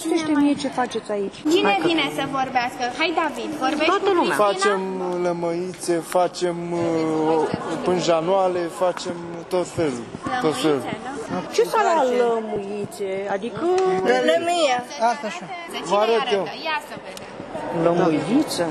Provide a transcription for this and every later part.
povestește mie ce faceți aici. Cine vine să vorbească? Hai, David, vorbești. Toată lumea. Facem lămăițe, facem pânjanoale, facem tot felul. Ce s-a la lămâițe? Adică... Lămâie. Asta așa. Vă arăt eu. Ia să vedem. Lămâiță?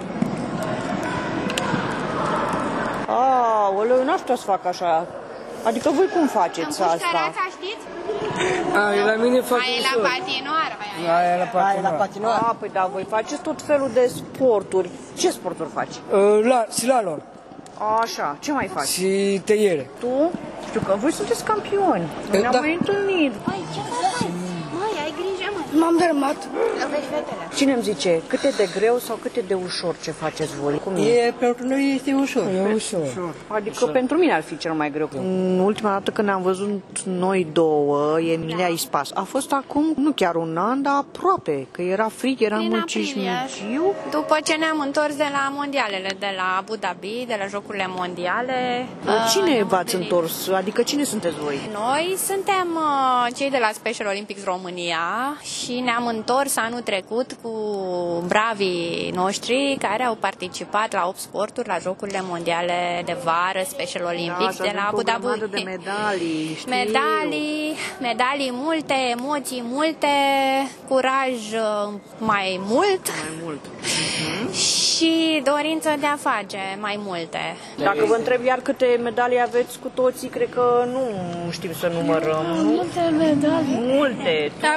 Aoleu, eu n-aș putea să fac așa. Adică voi cum faceți asta? Pușcărața, știți? La mine fac Aia e la patinoară. Aia e la patinoară. Păi da, voi faceți tot felul de sporturi. Ce sporturi faci? Slalom. Așa, ce mai faci? Și tăiere. Tu? Știu că voi sunteți campioni. Noi ne-am mai întâlnit. Măi, ce faci? Măi, ai grijă, mă. M-am dărâmat. Lovești fetele. Cine îmi zice, cât e de greu sau cât e de ușor ce faceți voi? Cum e? Pentru noi este ușor. E ușor. Adică pentru mine ar fi cel mai greu. Ultima dată când ne-am văzut noi două, Emilia Ispas, a fost acum, nu chiar un an, dar aproape, că era frig, era mult cismigiu. După ce ne-am întors de la mondialele, de la Abu Dhabi, de la Jocurile Mondiale. Cine v-ați întors? Adică cine sunteți voi? Noi suntem cei de la Special Olympics România și ne-am întors anul trecut cu bravii noștri care au participat la 8 sporturi la Jocurile Mondiale de vară, Special Olympics de la Abu Dhabi. De medalii, știu. Medalii multe, emoții multe, curaj mai mult. Și dorință de a face mai multe. Dacă vă întreb iar câte medalii aveți cu toții, cred că nu știm să numărăm. Multe medalii. Multe. Am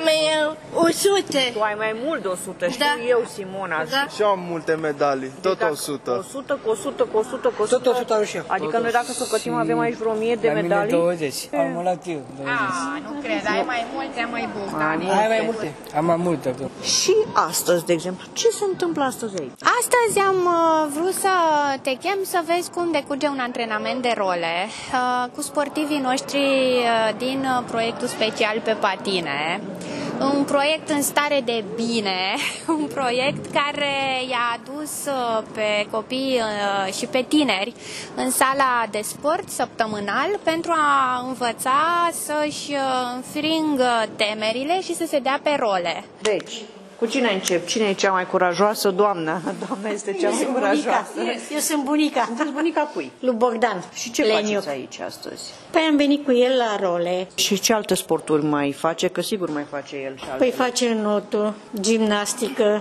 100. Tu ai mai mult de 100, știu eu, Simona. Da. Și am multe medalii, tot 100. 100, cu 100, cu 100, cu 100. Tot 100 au și eu. Adică noi dacă să cotim avem aici vreo 1000 de medalii. La mine 20. Am luat eu 20. Nu cred, ai mai multe, ai mai bun. Ai mai multe? Am mai multe. Și astăzi, de exemplu, ce se întâmplă astăzi aici? Astăzi am vrut să te chem să vezi cum decurge un antrenament de role cu sportivii noștri din proiectul special pe patine. Un proiect în stare de bine, un proiect care i-a adus pe copii și pe tineri în sala de sport săptămânal pentru a învăța să-și înfrângă temerile și să se dea pe role. Deci, cu cine încep? Cine e cea mai curajoasă? Doamna. Doamna este cea mai curajoasă. Eu sunt bunica. Sunteți bunica cui? Lui Bogdan. Și ce faceți aici astăzi? Păi am venit cu el la role. Și ce alte sporturi mai face? Că sigur mai face el și altele. Păi face notul, gimnastică,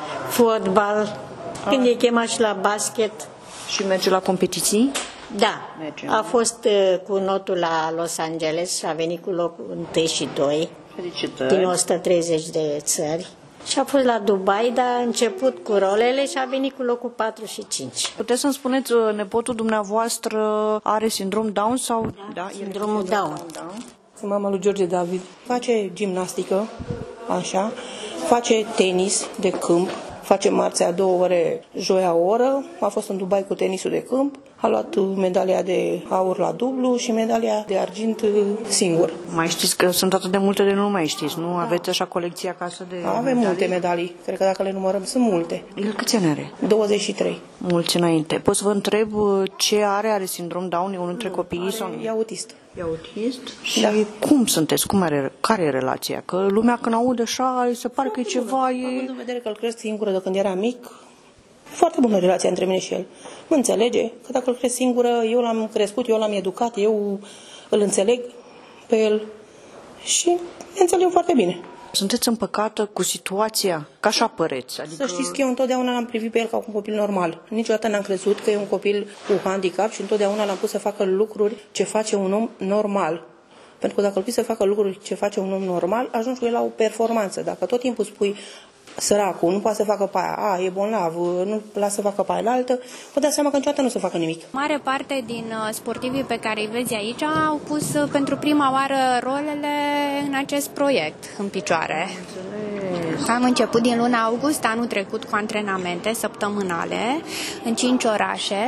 fotbal, când e chemat și la basket. Și merge la competiții? Da, Merge. a fost cu notul la Los Angeles și a venit cu locul 1 și 2 Felicitări. din 130 de țări. Și a fost la Dubai, dar a început cu rolele și a venit cu locul 4 și 5. Puteți să-mi spuneți, nepotul dumneavoastră are sindrom Down sau? Da, Sindromul Down. Sunt mama lui George David. Face gimnastică, așa, face tenis de câmp, face marțea 2 ore, joia o oră, a fost în Dubai cu tenisul de câmp, a luat medalia de aur la dublu și medalia de argint singur. Mai știți că sunt atât de multe de nu mai știți, nu? Aveți așa colecție acasă de Avem medalii? multe medalii, cred că dacă le numărăm sunt multe. El câți ani are? 23. Mulți înainte. Pot să vă întreb ce are? Are sindrom Down? E unul dintre copiii sau nu? E autist. E autist? Și Da. cum sunteți? Care e relația? Că lumea când aude așa, se pare că e ceva... Având în vedere că îl cresc singură de când era mic, foarte bună relația între mine și el. Mă înțelege că dacă îl cresc singură, eu l-am crescut, eu l-am educat, eu îl înțeleg pe el și ne înțeleg foarte bine. Sunteți împăcată cu situația? Ca așa păreți? Adică... Să știți că eu întotdeauna l-am privit pe el ca un copil normal. Niciodată n-am crezut că e un copil cu handicap și întotdeauna l-am pus să facă lucruri ce face un om normal. Pentru că dacă îl pui să facă lucruri ce face un om normal, ajungi cu el la o performanță. Dacă tot timpul spui săracul, nu poate să facă pe aia, e bolnav, nu lasă să facă pe aia la altă, vă dați seama că niciodată nu o să facă nimic. Mare parte din sportivii pe care îi vezi aici au pus pentru prima oară rolele în acest proiect în picioare. Am început din luna august anul trecut cu antrenamente săptămânale în 5 orașe,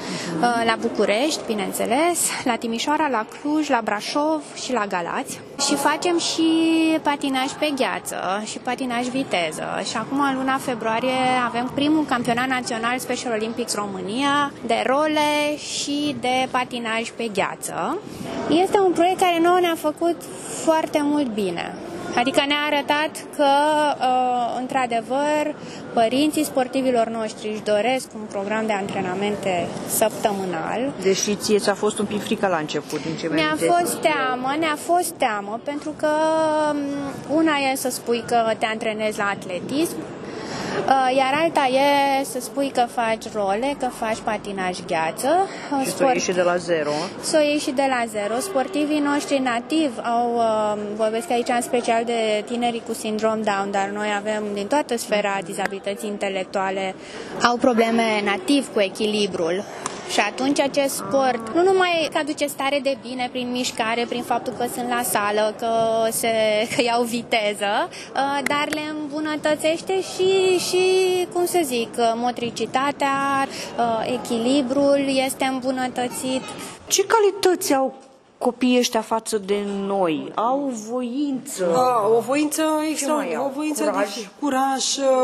la București, bineînțeles, la Timișoara, la Cluj, la Brașov și la Galați. Și facem și patinaj pe gheață și patinaj viteză. Și acum, în luna februarie, avem primul campionat național Special Olympics România de role și de patinaj pe gheață. Este un proiect care nouă ne-a făcut foarte mult bine. Adică ne-a arătat că, într-adevăr, părinții sportivilor noștri își doresc un program de antrenamente săptămânal. Deși ție ți-a fost un pic frică la început, din ce ne-a fost teamă, pentru că una e să spui că te antrenezi la atletism, iar alta e să spui că faci role, că faci patinaj gheață. Și să o iei și de la zero. Să o iei și de la zero. Sportivii noștri nativi vorbesc aici în special de tinerii cu sindrom Down, dar noi avem din toată sfera dizabilității intelectuale, au probleme nativ cu echilibrul. Și atunci acest sport nu numai că aduce stare de bine prin mișcare, prin faptul că sunt la sală, că iau viteză, dar le îmbunătățește și cum să zic, motricitatea, echilibrul este îmbunătățit. Ce calități au copiii ăștia față de noi? Au voință? O voință extraordinară, o voință de curaj.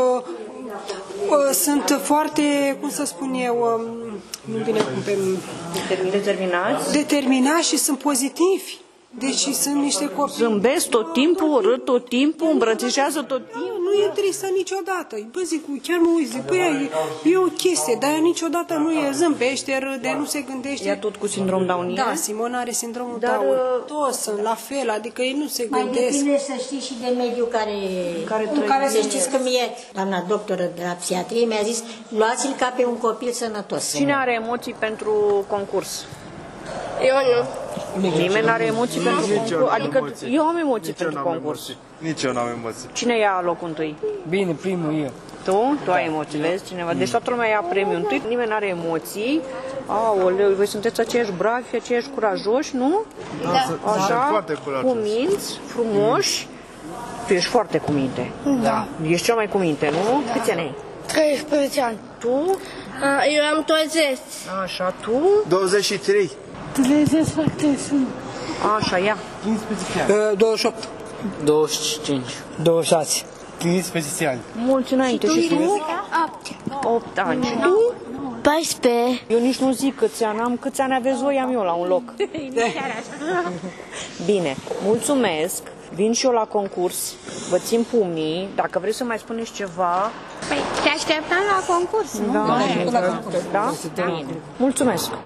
Sunt foarte, cum să spun eu, nu vine cum pe... Determinați? Determinați și sunt pozitivi. Deci sunt niște copii... Zâmbesc tot timpul, râd tot timpul, îmbrățișează tot timpul. Nu e tristă niciodată. Bă, zic, chiar mă uit, zic, băi, e o chestie, dar ea niciodată nu e, zâmbește, râde, nu se gândește. Ea tot cu sindrom Down? Da, Simona are sindromul Down. Toți sunt la fel, adică ei nu se gândesc. Mai depinde să știi și de mediul care să știți că mie, doamna doctoră de la psihiatrie mi-a zis, luați-l ca pe un copil sănătos. Cine are emoții pentru concurs? Eu nu. Nimeni n-are emoții pentru concurs? Adică eu am emoții pentru concurs. Nici eu n-am emoții. Cine ia locul întâi? Bine, primul eu. Tu ai emoții, vezi? Cineva. Deci toată lumea ia premiul întâi, nimeni n-are emoții. Aoleu, voi sunteți aceiași bravi, aceiași curajoși, nu? Da. Așa, foarte curajoși. cuminți, frumoși. Tu ești foarte cu minte. Da. Ești cel mai cu minte, nu? Câți ani ai? 13 ani. Tu? Eu am 20. Așa, tu? 23. 31. Așa, ia. 28. 25. 26. 15 ani. Mulți înainte. Și tu? 8 ani. Și tu? 14. Eu nici nu zic câți ani am, câți ani aveți voi, am eu la un loc. Bine, mulțumesc. Vin și eu la concurs, vă țin pumnii. Dacă vreți să mai spuneți ceva... Păi te așteptăm la concurs, nu? Da? Bine. Mulțumesc.